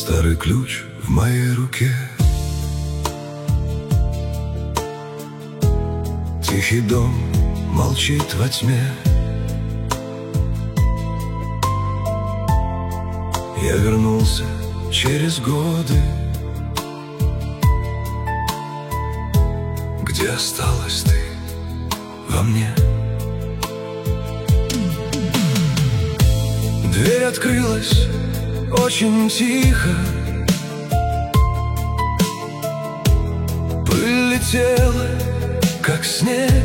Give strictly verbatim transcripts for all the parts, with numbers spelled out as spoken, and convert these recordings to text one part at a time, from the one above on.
Старый ключ в моей руке, тихий дом молчит во тьме. Я вернулся через годы. Где осталась ты во мне? Дверь открылась очень тихо, пыль летела, как снег.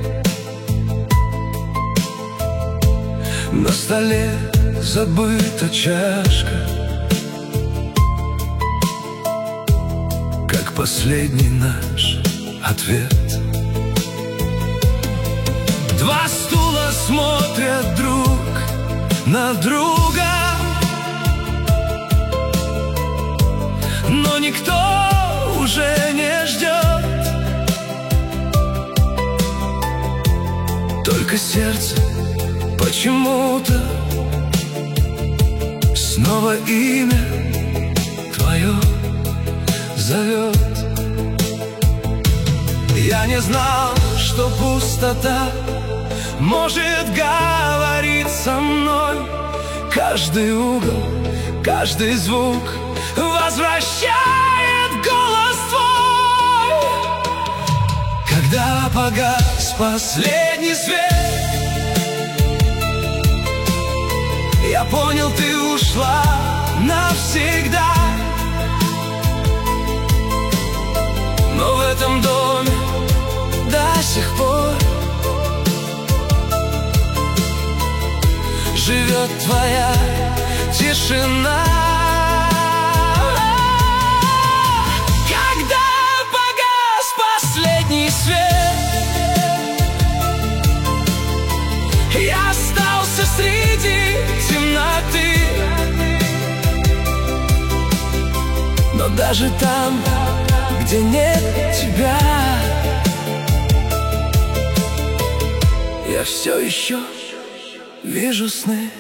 На столе забыта чашка, как последний наш ответ. Два стула смотрят друг на друга, но никто уже не ждет. Только сердце почему-то снова имя твое зовет. Я не знал, что пустота может говорить со мной. Каждый угол, каждый звук возвращает голос твой. Когда погас последний свет, я понял, ты ушла навсегда. Но в этом доме до сих пор живет твоя тишина. Когда погас последний свет, я остался среди темноты. Но даже там, где нет тебя, я все еще вижу сны.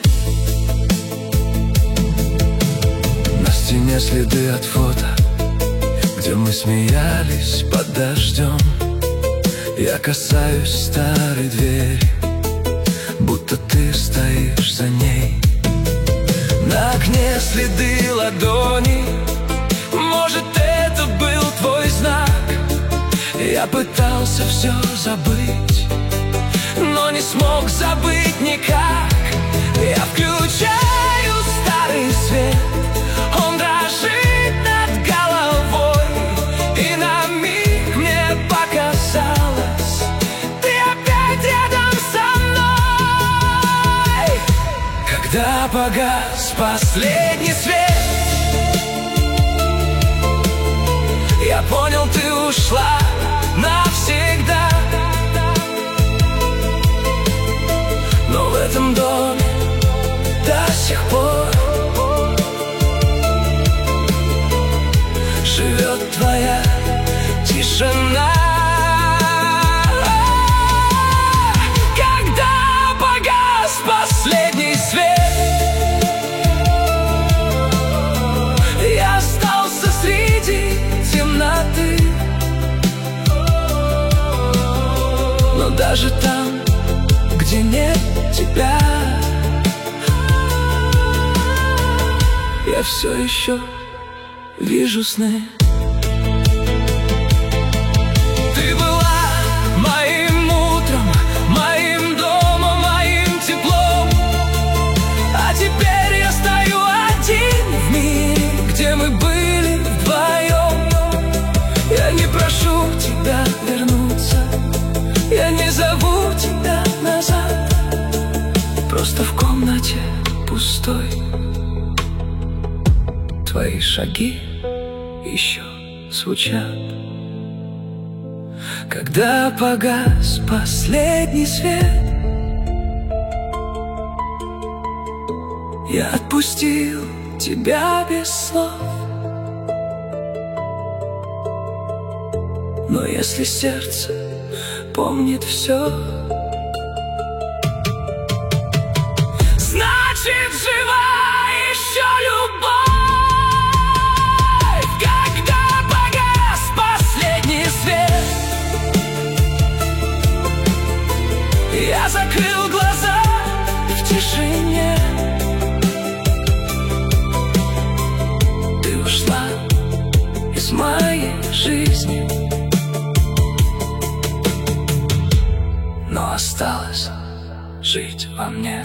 На стене следы от фото, где мы смеялись под дождем. Я касаюсь старой двери, будто ты стоишь за ней. На окне следы ладони, может, это был твой знак. Я пытался все забыть, но не смог забыть никак. Я включаю старый свет, он дрожит над головой, и на миг мне показалось, ты опять рядом со мной. Когда погас последний свет, я понял, ты ушла навсегда. Но в этом доме до сих пор живет твоя тишина. Когда погас последний свет, я остался среди темноты. Но даже там, где нет тебя, я все еще вижу сны. Ты была моим утром, моим домом, моим теплом. А теперь я стою один в мире, где мы были вдвоем. Я не прошу тебя вернуться, я не зову тебя назад. Просто в комнате пустой твои шаги еще звучат. Когда погас последний свет, я отпустил тебя без слов. Но если сердце помнит все, значит, жива еще любовь. из моей жизни, но осталось жить во мне.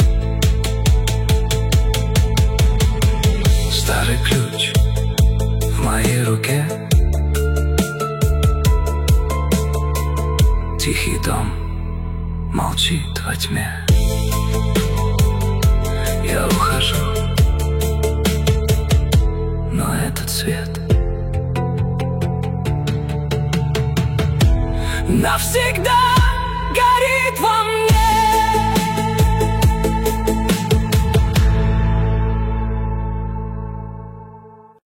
Старый ключ в моей руке, тихий дом молчит во тьме. Я ухожу, но этот свет навсегда.